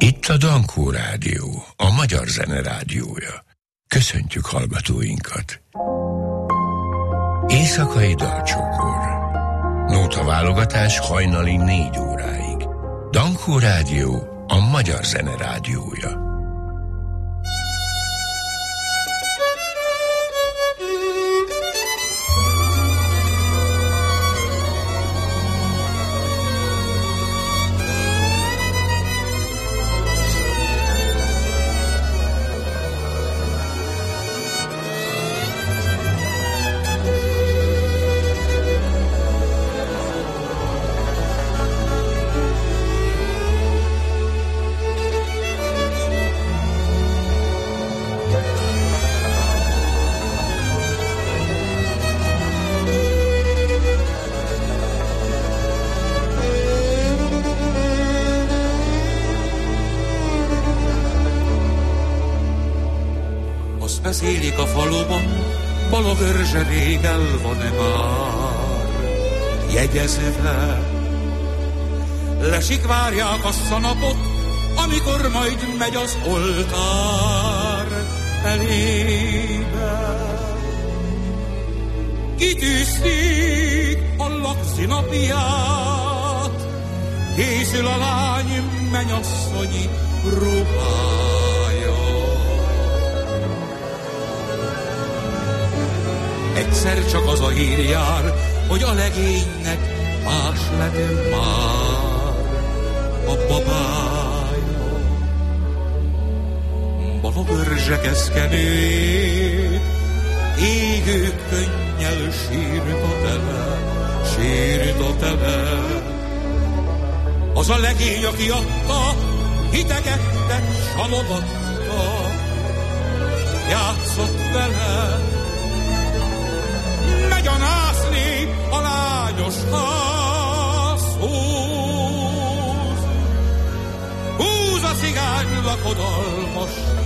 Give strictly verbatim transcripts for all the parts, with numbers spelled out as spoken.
Itt a Dankó Rádió, a magyar zene rádiója. Köszöntjük hallgatóinkat! Éjszakai dalcsokor. Nótaválogatás hajnali négy óráig. Dankó Rádió, a magyar zene rádiója. Beszélik a faluban, Balogörzse rég el van-e már jegyezve. Lesik, várják azt a napot, amikor majd megy az oltár elébe. Kitűzték a Laxi napját, készül a lány mennyasszonyi ruhája. Egyszer csak az a hír jár, hogy a legénynek más lett már a babája. Balogörzse keszkenőjét égő könnyel sírta tele, sírta tele. Az a legény, aki adta, hitegette, salogatta, játszott vele. Megyanászni a lányos ház, húz, húz a cigány lakodalmas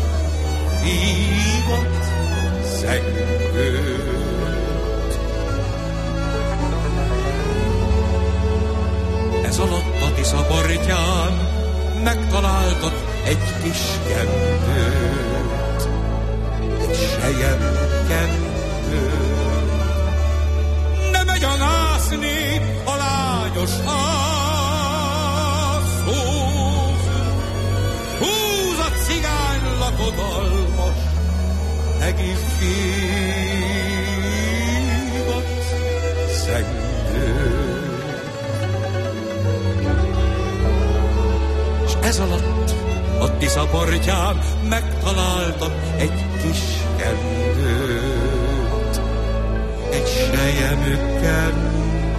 hívat, szengőt. Ez alatt a Tisza partján megtaláltak egy kis kendőt, egy sejem kendőt. Megyanászni a lányos ház, húz, húz a cigány lakodalmas egész hívat, szengőt. S ez alatt a Tisza partján megtaláltak egy kis kendőt, egy selyemükkel.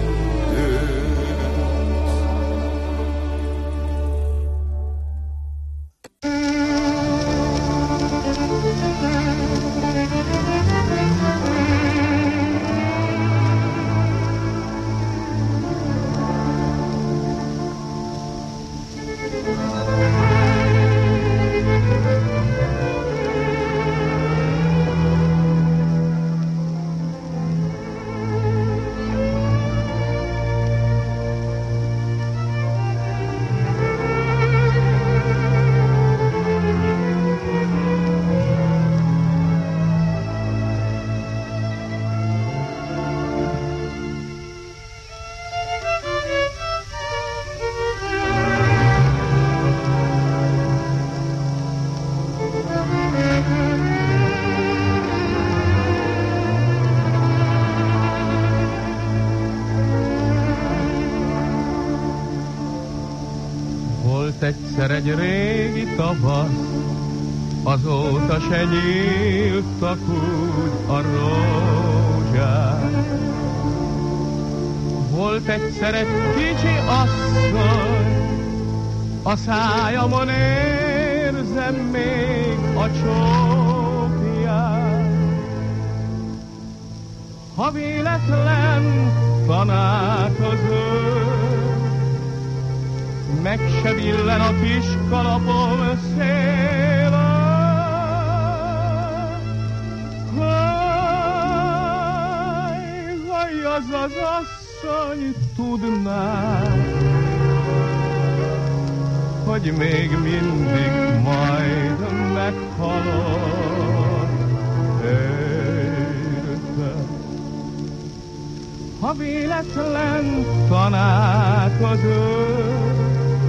Egyszer egy régi tavasz, azóta se nyíltak úgy a rózsák. Volt egyszer egy kicsi asszony, a szájamon érzem még a csókját. Ha véletlen tanácsozunk, meg se billen a kis kalapom széle. Haj, haj, az az asszony tudná, hogy hogy még mindig majd meghalok érte. Ha véletlen találkozunk,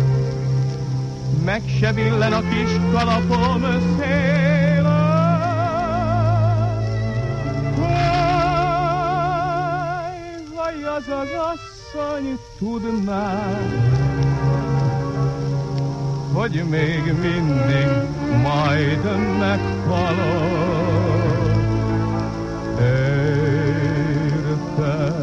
meg se billen a kis kalapom széle. Vaj, az az asszony tudná, hogy még mindig majd meghalok érte.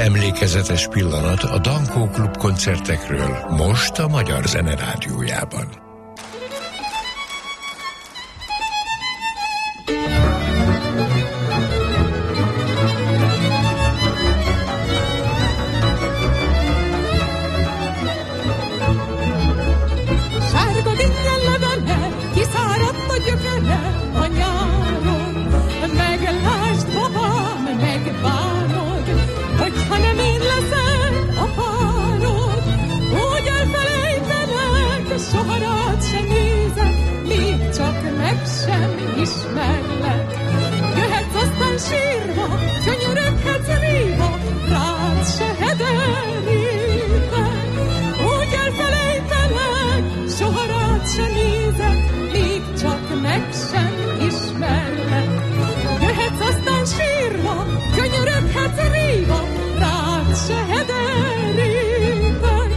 emlékezetes pillanat a Dankó Klub koncertekről most a Magyar Zene Rádiójában. Sárga dinnyen levele, kiszáradt a gyökere a nyáron. Meglásd, babám, megbánod, hogyha nem én leszel a párod. Úgy elfelejtelek, soha rád sem nézek, még csak meg sem ismerlek. Jöhetsz aztán sírva, könyöröghetsz ríva, rád se hederítek. Úgy elfelejtelek, soha rád se nézek, még csak meg sem ismerlek. Jöhetsz aztán sírva, könyöröghetsz ríva, rád se hederítek.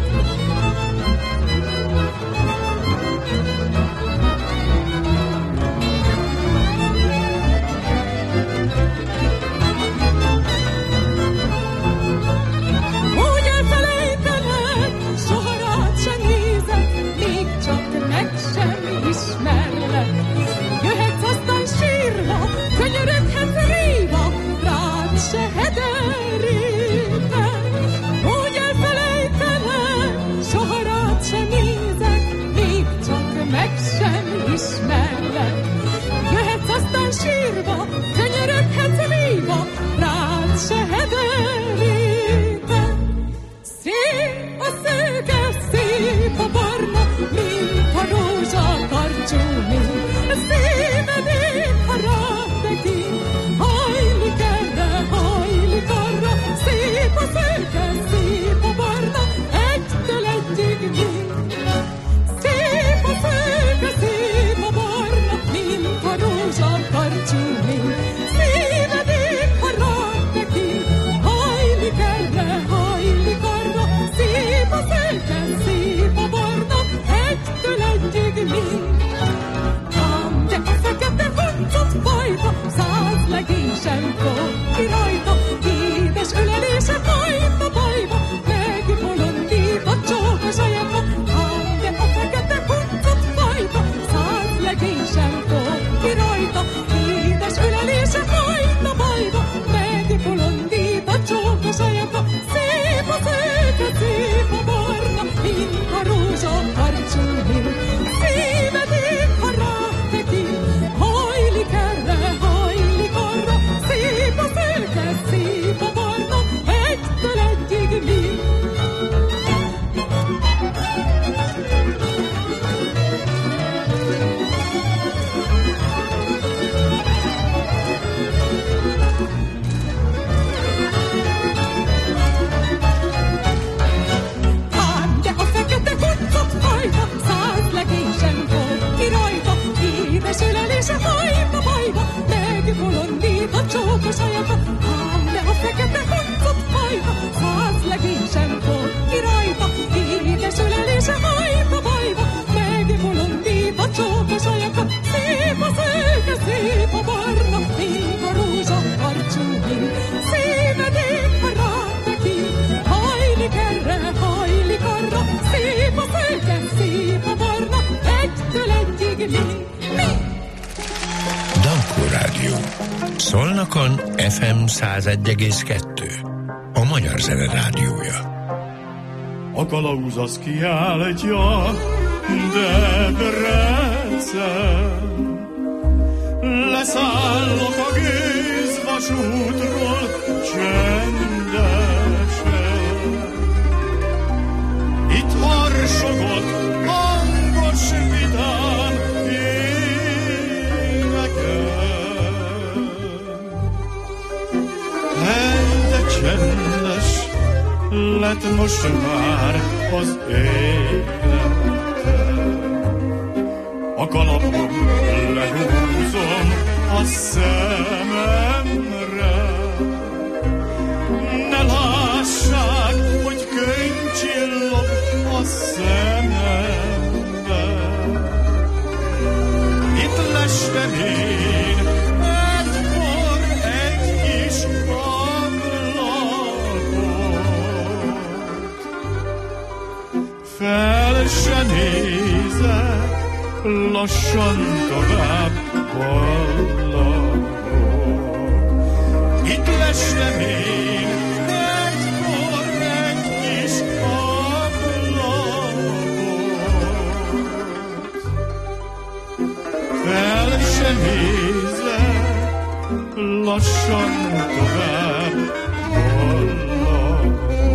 Úgy elfelejtelek, soha rád se nézek, még csak meg sem ismerlek. Jöhetsz aztán sírva, könyöröghetsz ríva, rád se hederítek. Úgy elfelejtelek, soha rád se nézek, még csak meg sem ismerlek. Jöhetsz aztán sírva, könyöröghetsz ríva, rád se hederítek. Szép a szőke, szép a barna, mint a rózsa karcsúni. Szívedék, ha rád tekint, hajlik erre, hajlik arra. Szép a szőke, szép a barna, egytől egyig mind. Szép a szőke, szép a barna, mint a rózsa karcsúni. Szívedék, ha rád tekint, hajlik erre, hajlik arra. Szép a szőke, szép a barna, egytől egyig mind. Ám de a fekete huncut fajta, száz legénysen fog ki rajta. Édes ölelése fajta bajba, megbolondít a csókos ajaba. Ám de a fekete huncut fajta, száz legénysen fog ki rajta. Édes ölelése fajta bajba, megbolondít a csókos ajaba. Szép a szőke, szép a barna, mint a rózsa karcsúni. Szívedék, ha rád tekint, hajlik erre, hajlik arra. Szép a szőke, szép a barna, egytől egyig mind. Ám de a fekete huncut fajta, száz legénysen fog ki rajta. Édes ölelése fajta bajba, megbolondít a csókos ajaba. Ám de a fekete huncut fajta, száz legénysen fog ki rajta. Édes ölelése fajta bajba, megbolondít a csókos ajaba. Szép a szőke, szép a barna, mint a rózsa karcsúni. Szívedék, ha rád tekint, hajlik erre, hajlik arra. Szép a szőke, szép a barna, egytől egyig mind. Dankó Rádió. Szolnokon ef em száz egy egész kettő. A Magyar Zene Rádiója. A kalauz az kiáltja Debrecen. Leszállok a gőzvasútról csendesen. Itt harsogott hangos vidám éveken. Hely, de csendes lett most már az életem. A kalapom lehúzom a szememre. Ne lássák, hogy könycsillog a szemembe. Itt lestem én, egykor egy kis ablakon. lassan tovább halladok. Itt lestem én, egykor egy kis ablakot. Fel sem nézek, lassan tovább halladok.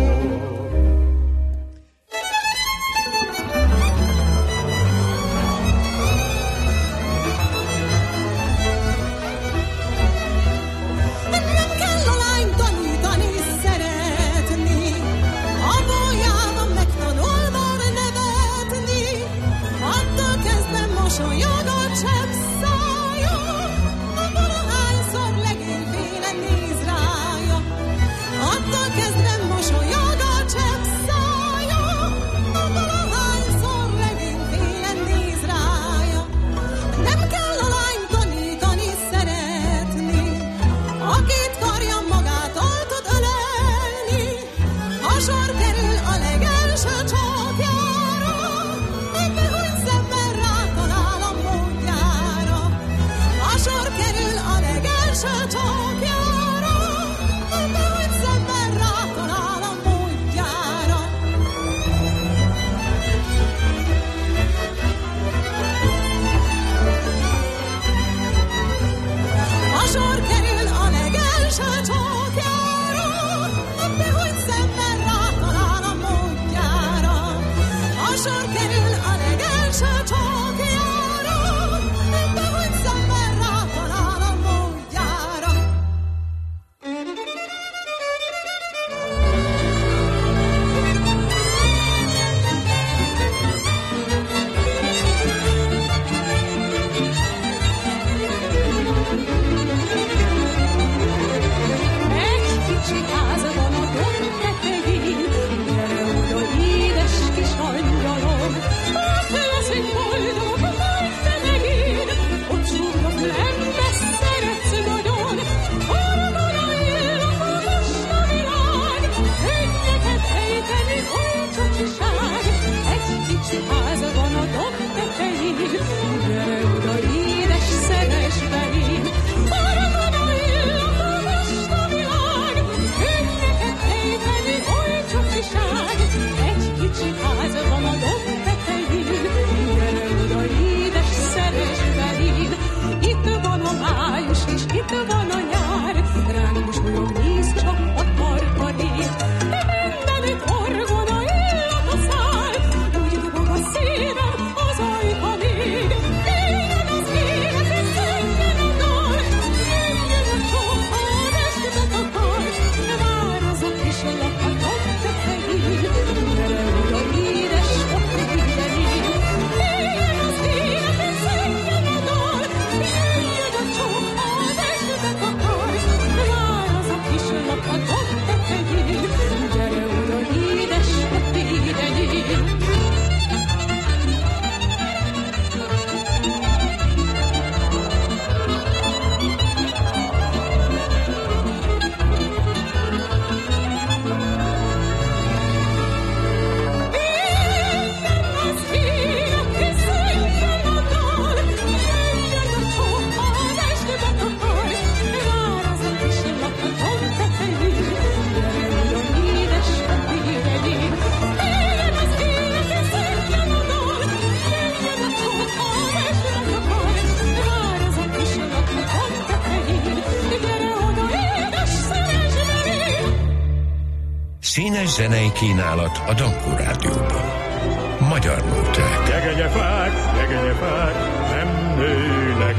Színes zenei kínálat a Dankó Rádióban. Magyar nóták. Jegegyefák, jegegyefák, nem nőnek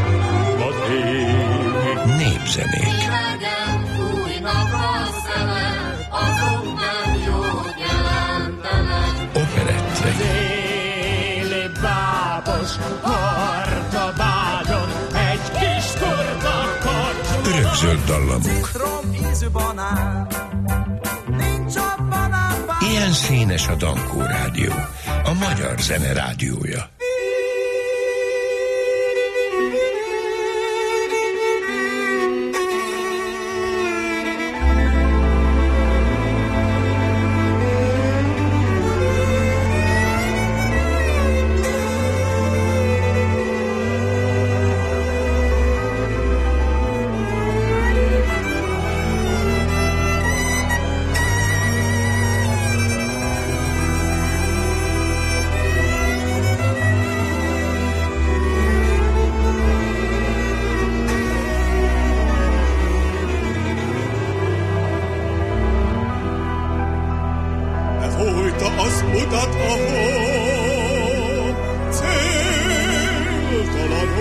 vadék. Népzenék. Hidegen fújnak a szelek, azok nem jót jelentenek. Operettek. Déli bábos harta vágyon, egy kis turta karcsú. Örökzöld dallamok. Citrom ízű banán. Ilyen színes a Dankó Rádió, a magyar zene rádiója.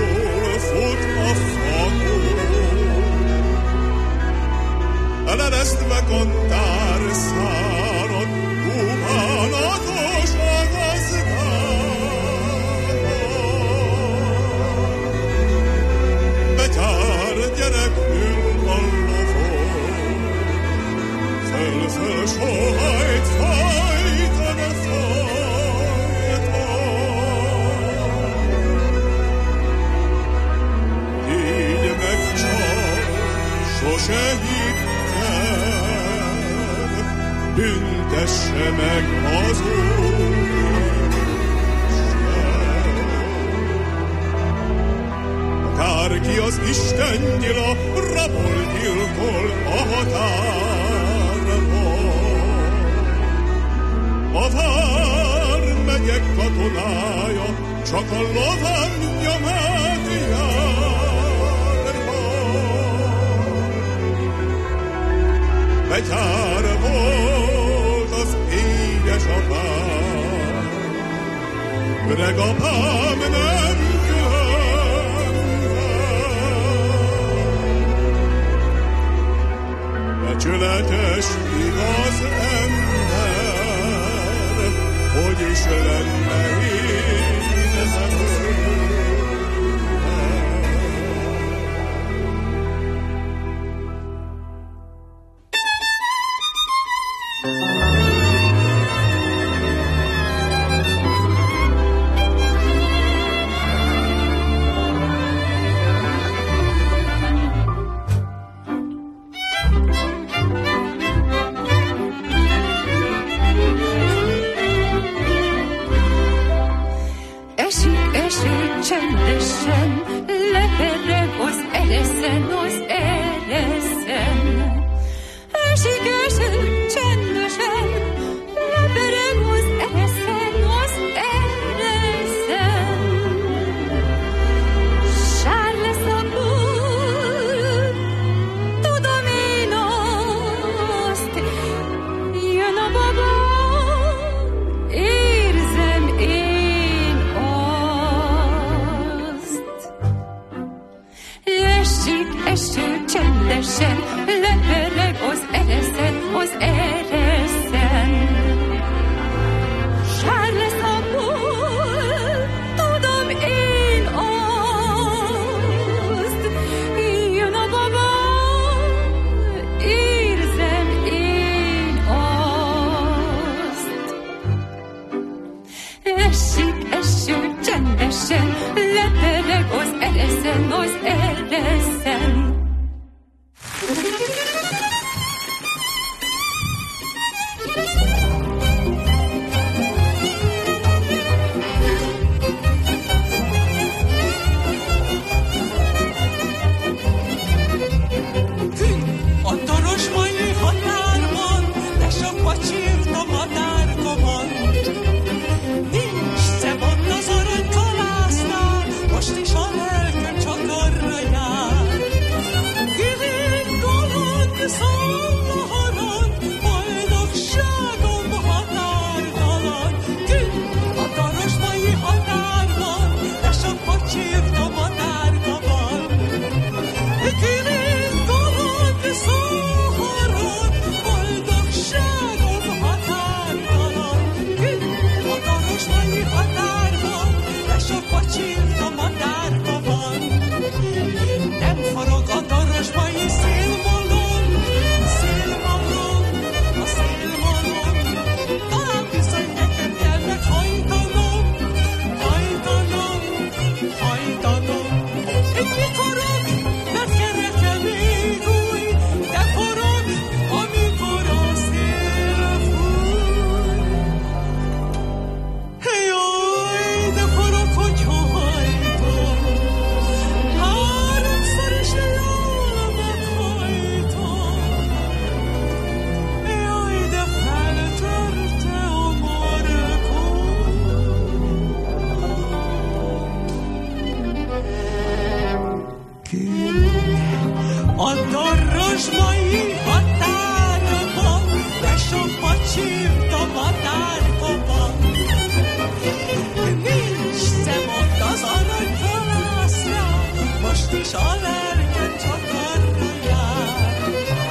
jól fut a fakó. Eleresztve kantár szárad, búvánatos a gazdája. Betyár gyerek ül a lovon, föl-föl sohajt fajtan a fajton. Így meg csak sose hittem, büntesse meg az Úristen. Akárki az Isten nyila, rabol, gyilkol a határban. A vármegyek katonája csak a lovan nyomát járja. Betyár volt az édes apám, öreg apám nem különben. Becsületes igaz ember, hogy is lenne én nem Nincs szemod az aranykalászlán, most is a lelkem csak arra jár.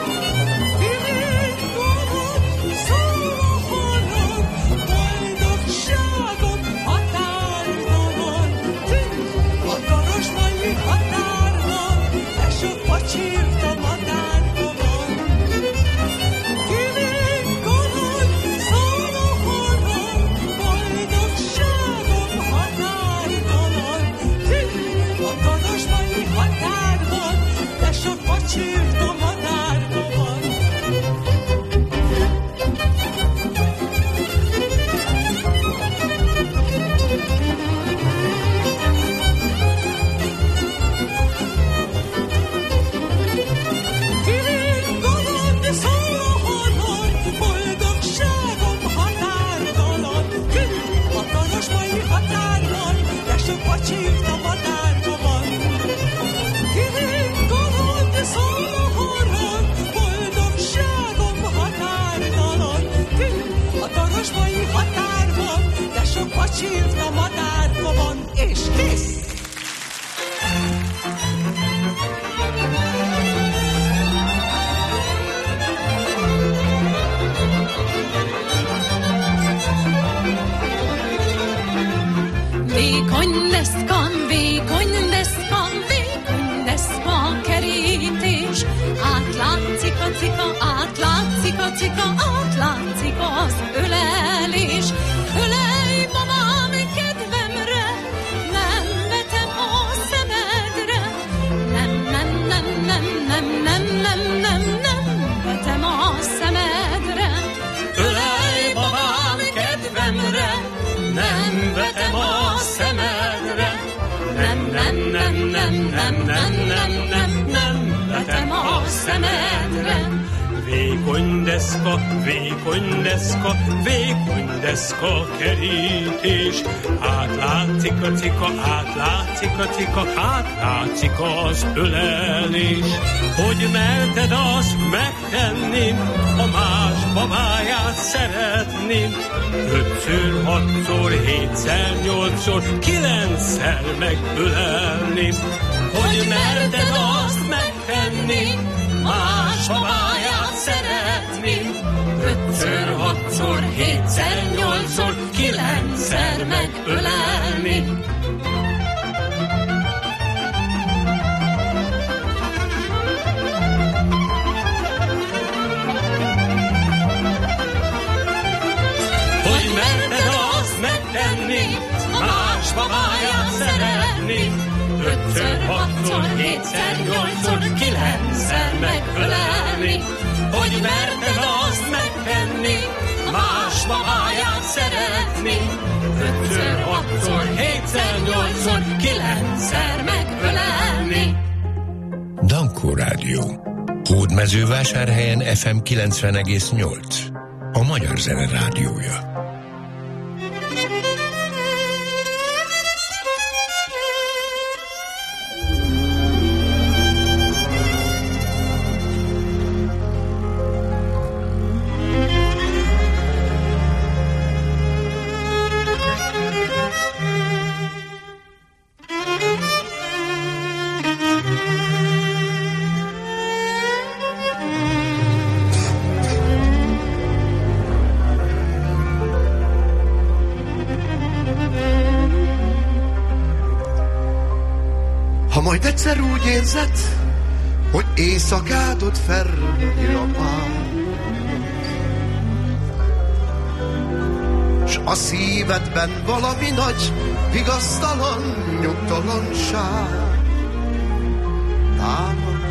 Világomon szól a harag, boldogságom határtalan. A Torosvölgyi határban, de sok pacsírt a madárban. Világomon szól a harag, boldogságom határtalan. A Torosvölgyi határban, de sok pacsírt a madárban. Világomon szól a harag, boldogságom határtalan. A Torosvölgyi határban, de sok pacsírt a madárban. Világomon szól a harag, boldogságom határtalan. A Torosvölgyi határban, de sok pacsírt a madárban. És kész! Vékony deszkan, vékony deszkan, vékony deszka kerítés. Átlátszik a cika, átlátszik a cika, átlátszik az ölelés. Ölelj, mamám, kedvemre, nem vetem a szemedre. Nem, nem, nem, nem, nem, nem, nem, nem, nem vetem a szemedre. Ölelj, babám, kedvemre, nem vetem a szemedre. Nem, nem, nem, nem, nem, nem, nem, nem, nem vetem a szemedre. Vékony deszka, vékony deszka, vékony deszka kerítés. Átlátszik a cika, átlátszik a cika, átlátszik az ölelés. Hogy merted azt megtenni, a más babáját szeretni? Ötször, hatszor, hétszer, nyolcszor, kilencszer megölelni. Hogy merted azt megtenni, más babáját szeretni? Ötször, hatszor, hétszer, nyolcszor, kilencszer megölelni. Hogy merted azt megtenni, más babáját szeretni? Ötször, hatszor, hétszer, nyolcszor, kilencszer megölelni. Hogy merted azt megtenni, más babáját szeretni? Ötször, hatszor, hétszer, nyolcszor, kilencszer megölelni. Dankó Rádió. Hódmezővásárhelyen ef em kilencven egész nyolc. A Magyar Zene Rádiója. Majd egyszer úgy érzed, hogy éjszakádot felrúgja a pár, s a szívedben valami nagy, vigasztalan nyugtalanság támad.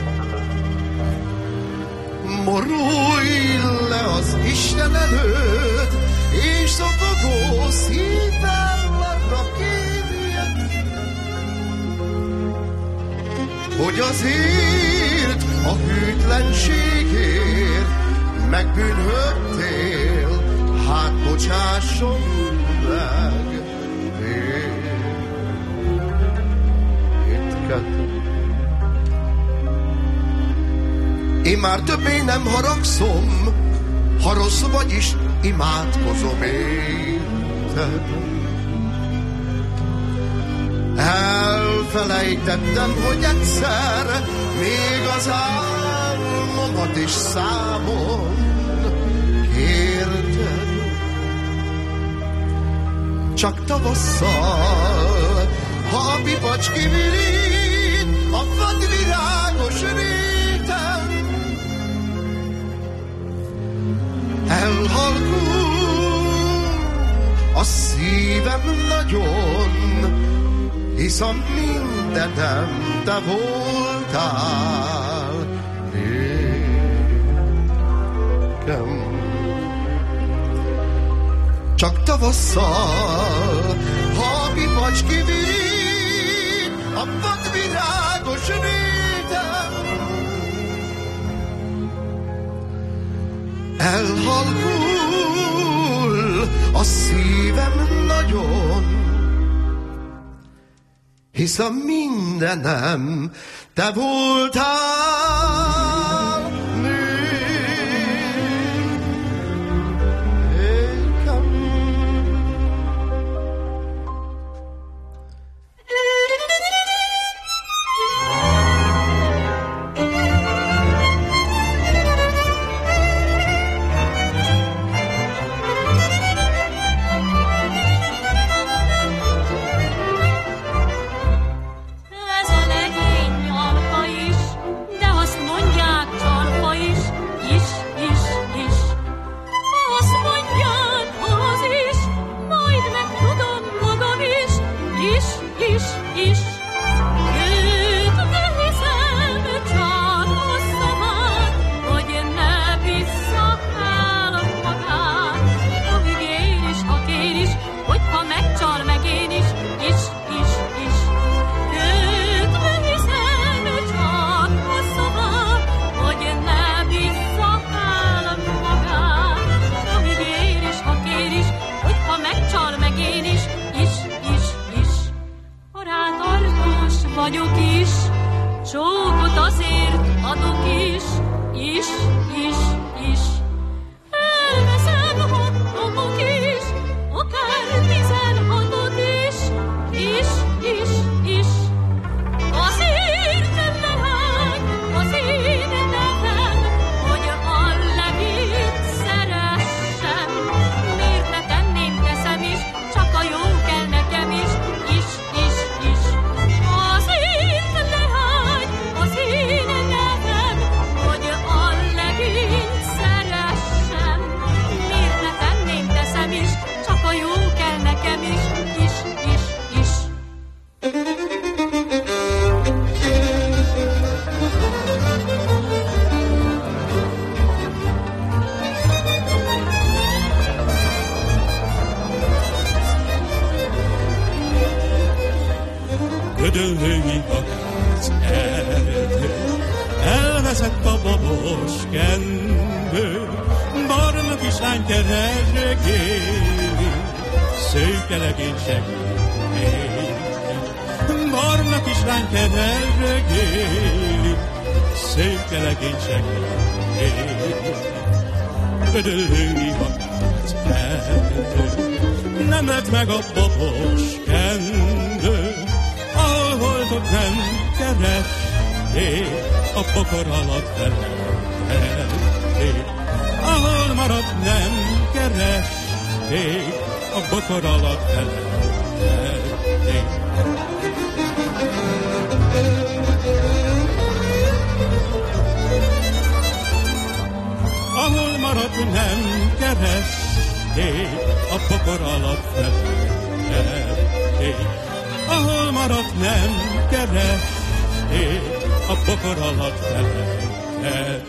Morulj le az Isten előtt, és szakadó szívvel arra kérjed, hogy azért a hűtlenségért megbűnhöttél, hát bocsásson meg vétked. Én már többé nem haragszom, ha rossz vagy is, imádkozom érted. Elfelejtettem, hogy egyszer még az álmomat is számon kérted. Csak tavasszal, ha a pipacs kivirít a vadvirágos réten, elhalkul a szívem nagyon, hisz a mindenem te voltál nékem. Csak tavasszal, ha a pipacs kivirít a vadvirágos réten, elhalkul a szívem nagyon, hisz a mindenem te voltál nékem. Ködöllői akác erdő, elveszett a babos kendő, barna kislány keresgéli, szőke legény segíti. Barna kislány keresgéli, szőke legény segíti. Ködöllői akác erdő, nem lett meg a babos kendő, ahol voltok nem keresték, a pokor alatt felelték. Ahol maradt nem keresték, a bokor alatt felelték. Ahol maradt nem keresték, a pokor alatt felelték. Ahol maradt nem keresték, a pokor alatt felelték.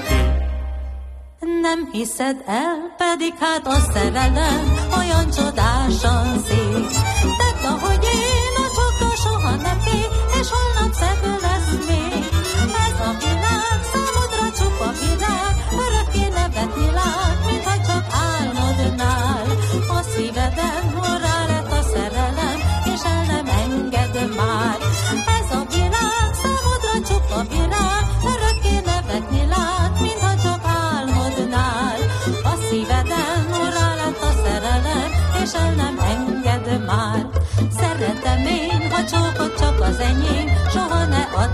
Nem hiszed el, pedig hát a szerelem olyan csodásan szép. Tedd, ahogy én, a csokka soha nem fél, és holnap szebb lesz még. Ez a világ számodra csupa világ, örökké nevetni lát, mintha csak álmodnál. A szíveden rá lett a szerelem, és el nem enged már. Ez a világ számodra csupa világ, örökké nevetni lát, mintha csak álmodnál. A szíveden rá lett a szerelem, és el nem enged már. Szeretem én, ha csak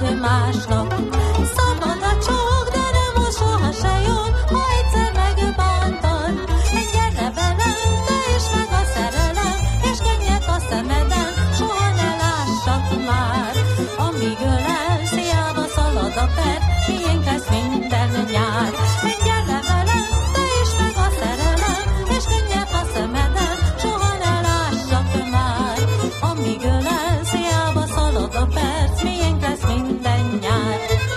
majd másnak. Szabad a csók, de nem most soha se jön, ha egyszer megbántad. Gyere velem, te is meg a szerelem, és könnyed a szemeden, soha ne lássak már. Amíg ölelsz, hiába szalad a perc, miénk lesz minden nyár. Gyere velem, te is meg a szerelem, és könnyed a szemeden, soha ne lássak már. Amíg ölelsz, hiába szalad a perc, miénk lesz minden nyár.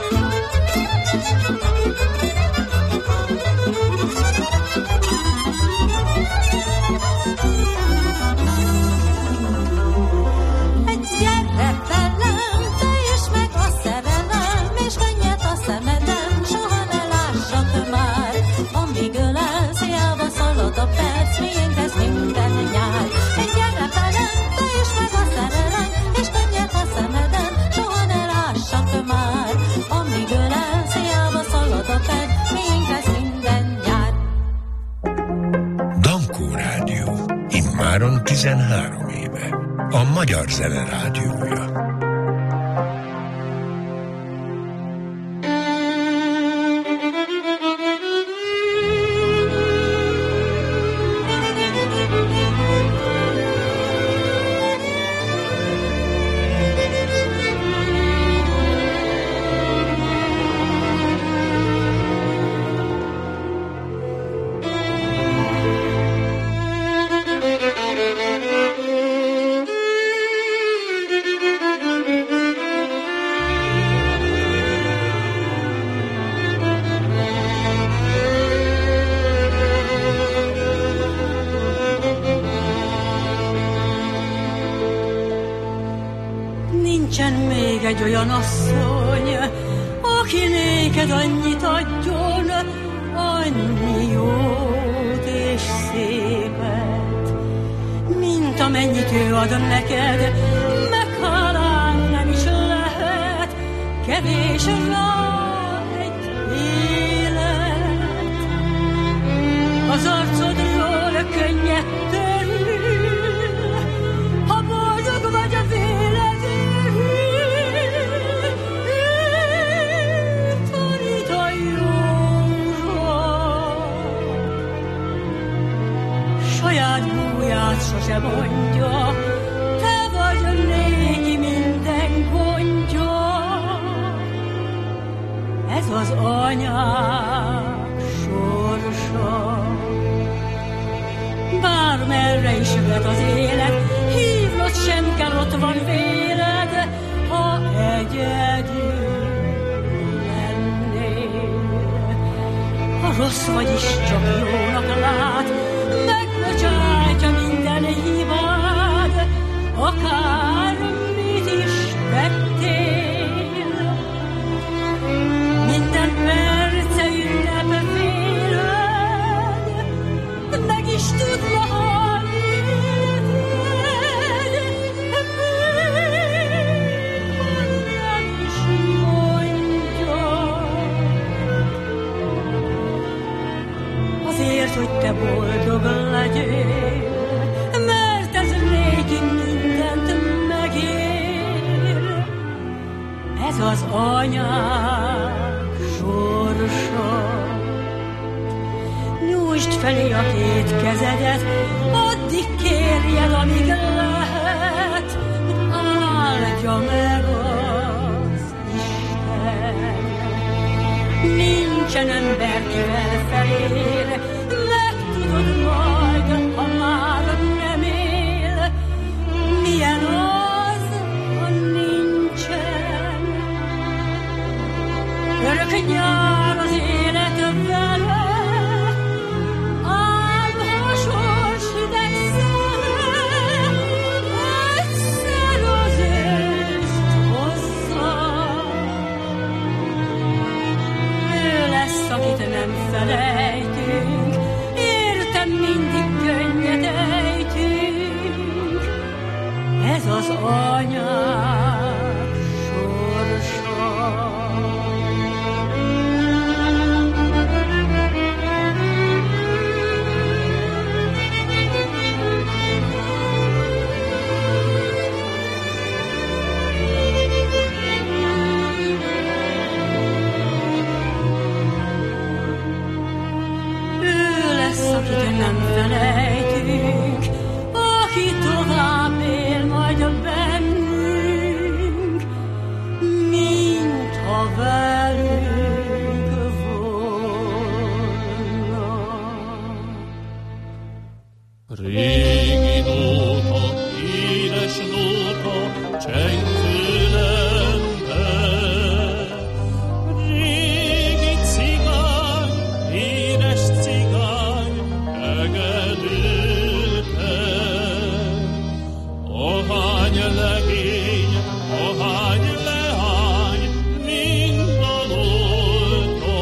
Gyere velem, te is meg a szerelem, és könnyed a szemeden, soha ne lássak már. Amíg ölelsz, hiába szalad a perc, miénk lesz minden nyár. Gyere velem, te is meg a szerelem, és könnyed a szemeden, soha ne lássak már. Amíg ölelsz, hiába szalad a perc, miénk lesz minden nyár. Dankó Rádió. Immáron tizenhárom éve. A Magyar Zene Rádiója. Nincsen még egy olyan asszony, aki néked annyit adjon, annyi jót és szépet, mint amennyit ő ad neked, meghálálni nem is lehet, kevés rá egy élet. Az arcodról könnyed törül, ha boldog vagy a vélet. Saját búját sose mondja, te vagy néki minden gondja. Ez az anyák sorsa. Bármerre is jöhet az élet, hívnod sem kell, ott van véled, ha egyedül lennél. Ha rossz vagy is, csak jónak lát, megbocsátja minden hibád, akármit is tettél. Minden perce ünnep véled, meg is tudna halni veled, még nem is mondja. Azért, hogy te boldog legyél, mert ez régi mindent megér. Ez az anyák sorsa. Nyújtsd felé a két kezedet, addig kérjed, amíg lehet, áldja meg az Isten. Nincsen ember, kivel felér, megtudod majd, ha már nem él. Milyen az, ha nincsen örök nyár az élet vele. Ám ha sors idegzel, egyszer az őszt hozza. Ő lesz, akit nem felejtünk, értem mindig könnyed ejtünk. Ez az anyák sorsa. ha velünk volna. Régi nóta, édes nóta, csengő lente. Régi cigány, édes cigány, egedülte. Ahány legény, ahány leány, mind dalolta.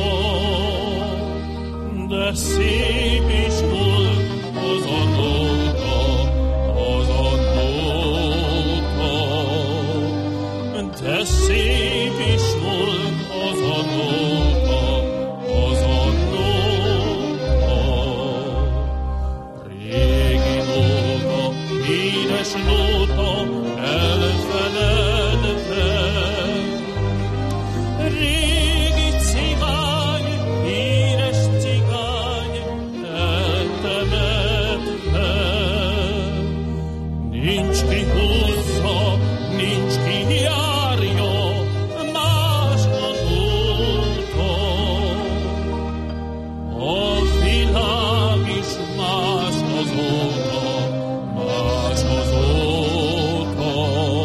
De szép is volt az a nóta, az a nóta. De szép is volt az a nóta, az a nóta. Régi nóta, édes nóta, elfeledve. Régi cigány, édes cigány, eltemetve. Nincs ki húzza, nincs ki járja, más a nóta. A világ is más azóta, más azóta.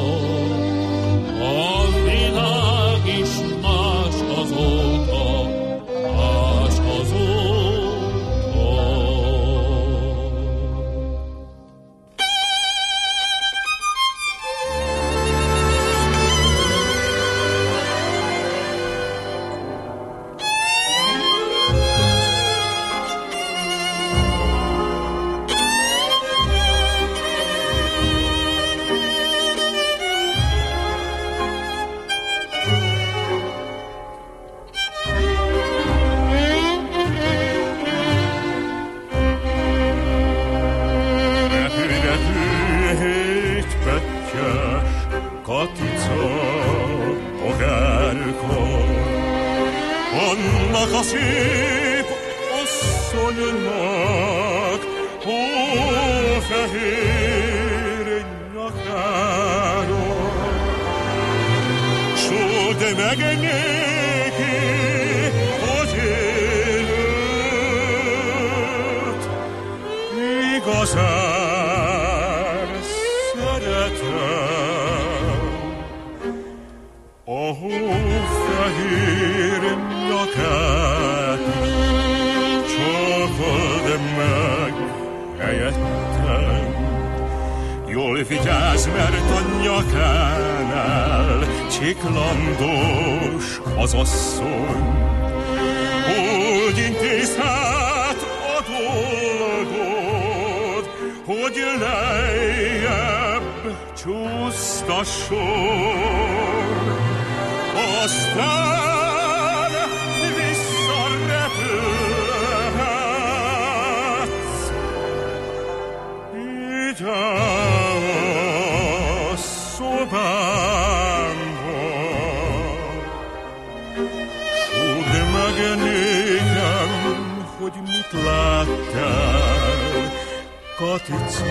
A világ is más azóta, más azóta. Hét pettyes Katica bogárkon, annak a szép asszonynak hófehér nyakáron. Sold meg néki, hogy élőt igazán szeretem. A hófehér nyakát csókold meg helyettem. Jól vigyázz, mert a nyakánál csiklandós az asszony. Úgy intéz hát a dolgod, hogy lejjebb csúsztasson. Aztán visszarepülhetsz ide a szobámba. Sugd meg nékem, hogy mit láttál, Katica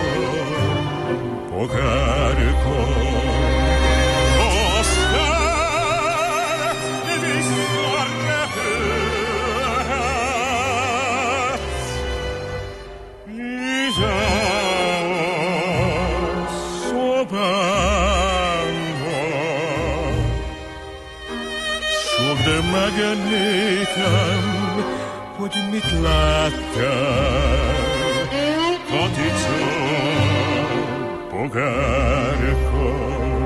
bogárkon. De meg nékem, hogy mit láttál, Katica bogárkon.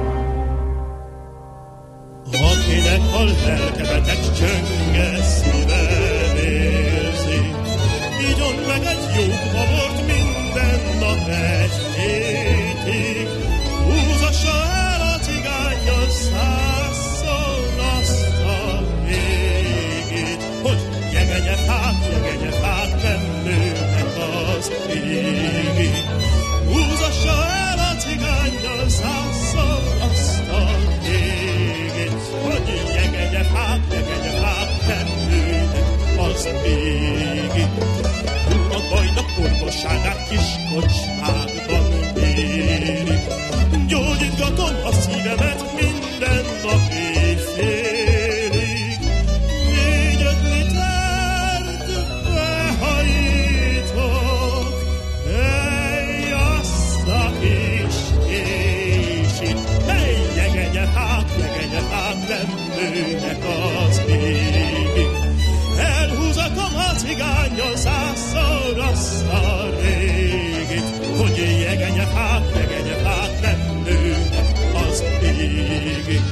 Akinek a lelke beteg csönge szíven érzi, igyon meg egy jó babort minden nap egy hétig. Húzassa el a cigánnyal százszor azt a végét, hogy jegenye fák, jegenye fák nem nőnek az égig. Húzassa el a cigánnyal százszor azt a végét, hogy jegenye fák, jegenye fák nem nőnek az égig. A bajnak orvosánál kis kocsmákban él. nőnek az égig. Elhúzatom a cigánnyal százszor azt a régit, hogy jegenyefák, jegenyefák nem nőnek az égig.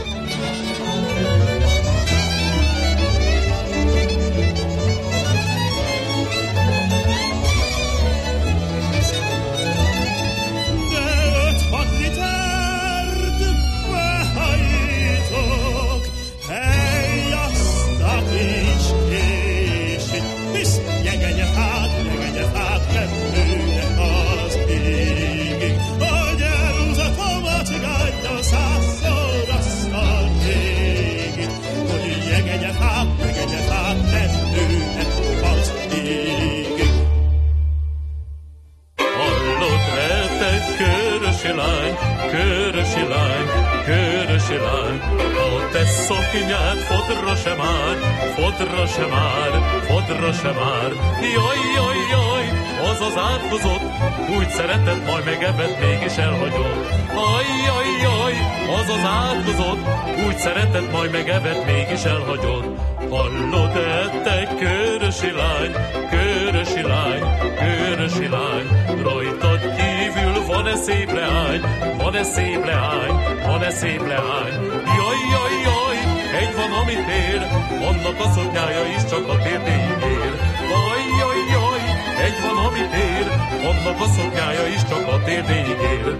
Körösi lány, körösi lány, a te szoknyád fodra se már, fodra se már, fodra se már. Jaj, jaj, jaj, az az átkozott, úgy szeretett, majd megevett, mégis elhagyott. Jaj, jaj, jaj, az az átkozott, úgy szeretett, majd megevett, mégis elhagyott. Hallod-e, te körösi lány, körösi lány, körösi lány, rajtad kívül van-e szép leány, van-e szép leány, van-e szép leány. Jaj, jaj, jaj, egy van, amit ér, annak a szoknyája is csak a térdéig ér. Jaj, jaj, jaj, egy van, amit ér, annak a szoknyája is csak a térdéig ér.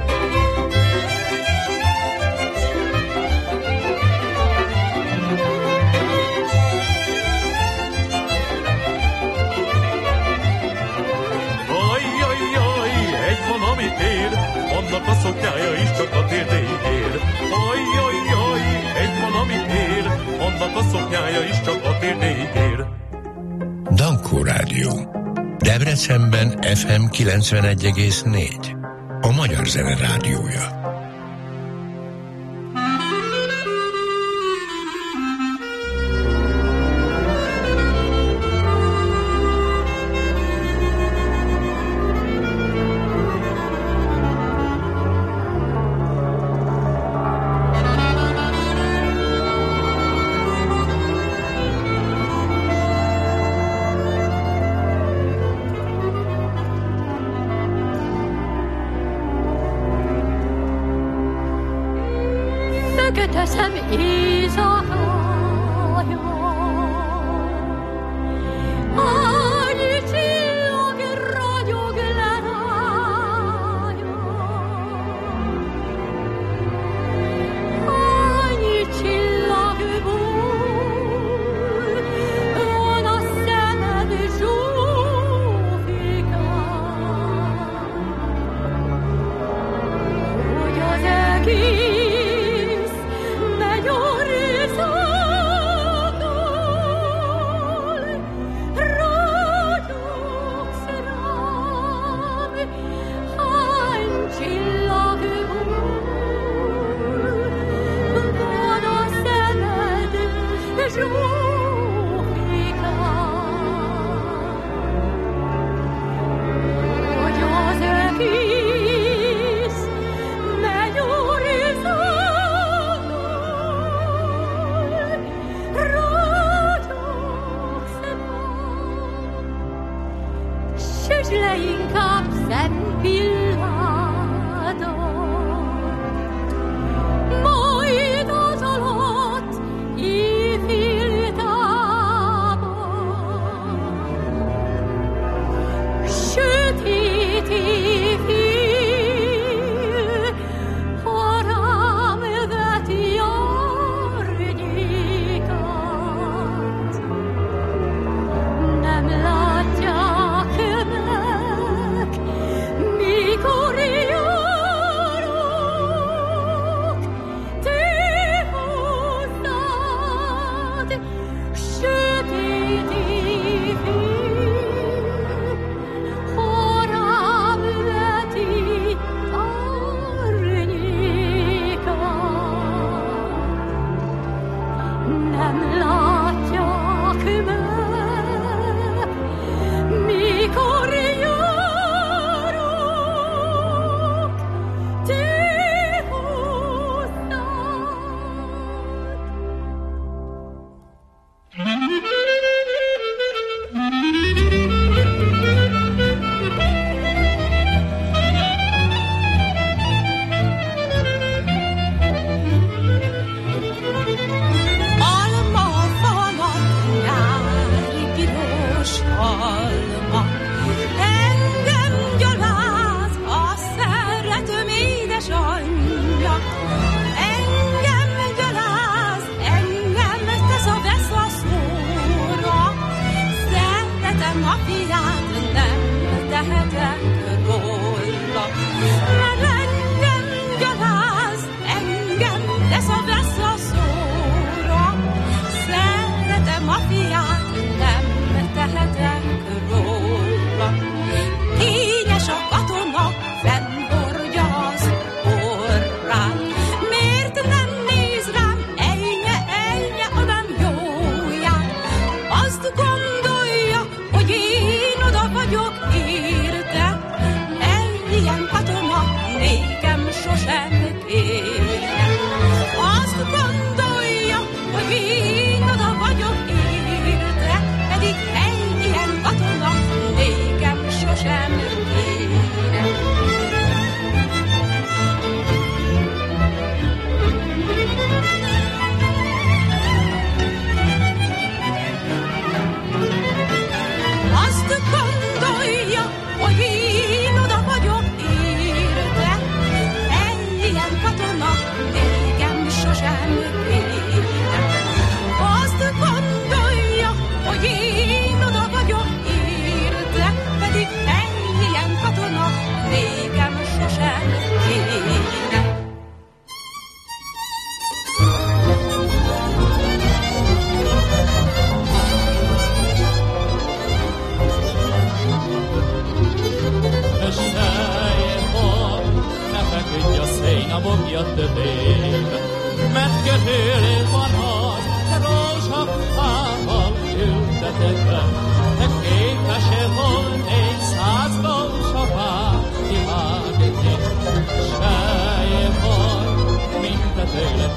Annak a szoknyája is csak a térdéig ér. Aj, jaj, jaj, egy van, amit ér, annak a szoknyája is csak a térdéig ér. Dankó Rádió. Debrecenben ef em kilencvenegy egész négy. A Magyar Zene Rádiója. Teszem éjszakája, annyi csillag ragyog le rája, annyi csillagból van a szemed zsófikán, hogy az egész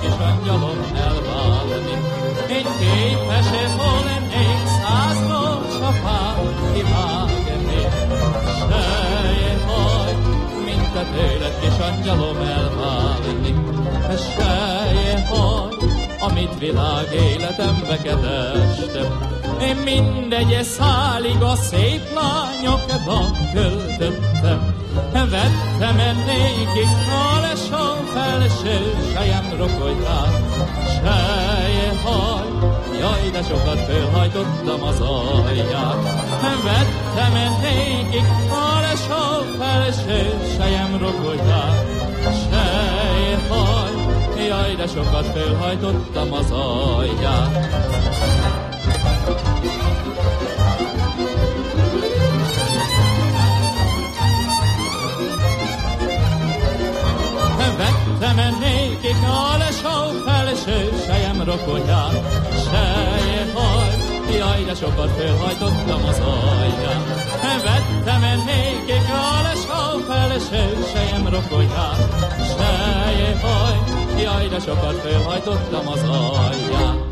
kis angyalom elválni. Én képes-e lennék százról csapát kivágni. Sejjé, haj, mint a tőled kis angyalom elválni. Sejjé, haj, amit világ életembe kerestem. Én mindegy szálig a szép lányokba költöttem. Vettem ennékig a lesom felső sejem rokolyát. Sejjé, haj, jaj, de sokat fölhajtottam az alját. Vettem ennékig a lesom felső sejem rokolyát. Sejjé, haj, jaj, de sokat fölhajtottam az alját. Vettem ennékig a lesó felső sejem rokolyát. Sejjé, haj, jaj, de sokat fölhajtottam az alján. Vettem ennékig a lesó felső sejem rokolyát. Sejjé, haj, jaj, de sokat fölhajtottam az alján.